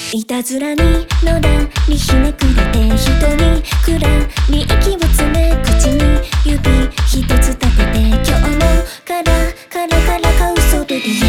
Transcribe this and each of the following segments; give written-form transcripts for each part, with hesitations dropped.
いたずらにのらりひねくれて人にくらり息を詰め口に指一つ立てて今日もカラカラカラカウソベリー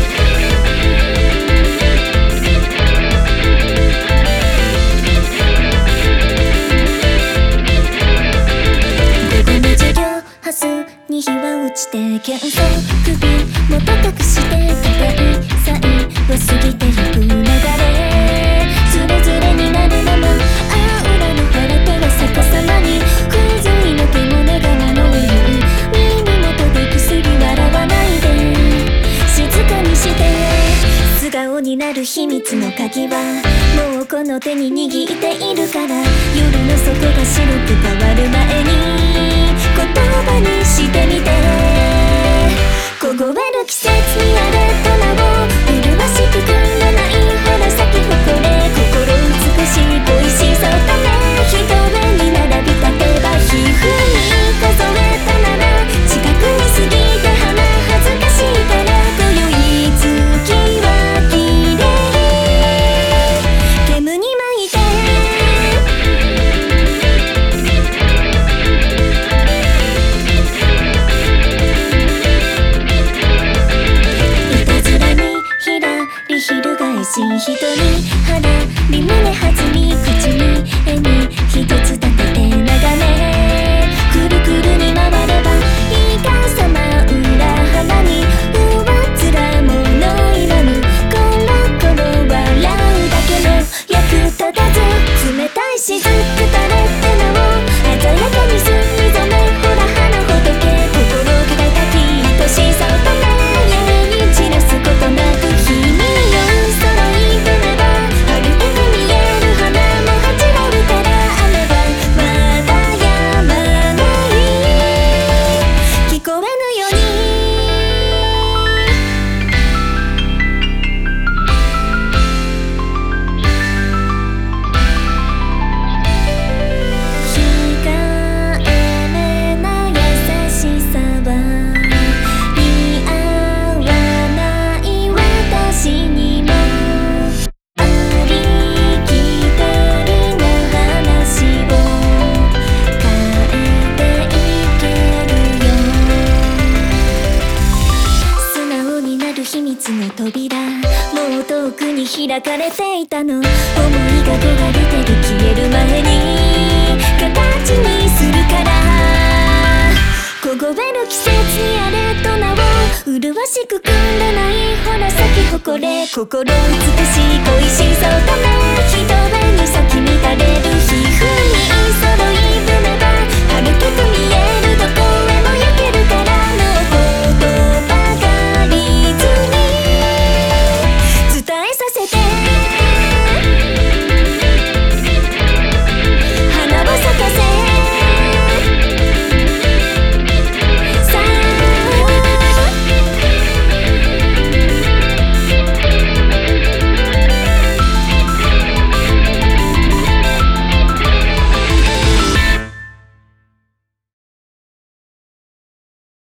ハスに火は落ちて喧騒首も高くして高い際を過ぎてゆく流れズレズレになるまま裏の腹とは逆さまに空髄の獣が物を言う耳元で薬笑わないで静かにして素顔になる秘密の鍵はもうこの手に握っているから夜の底が白く変わる前に言葉にしてみて凍える季節になる棚を麗しくくらない花咲き誇れ心美しい恋しさをため一目に並び立てば皮膚に数えたなら近くに過ぎて花恥ずかしいから今宵月は綺麗煙に巻いて翻し人に腹に胸弾み口に笑み一つ立てて眺めくるくるに回ればいかさま裏腹に上っ面ものいらぬコロコロ笑うだけの役立たず冷たい雫垂れてなお鮮やかに澄み染めほら花ほどけ心砕いたき愛しさをため家に散らすことなく君よ開かれていたの思いが焦がれてる消える前に形にするから凍える季節にあれとなお麗しくくんでないほら咲き誇れ心美しい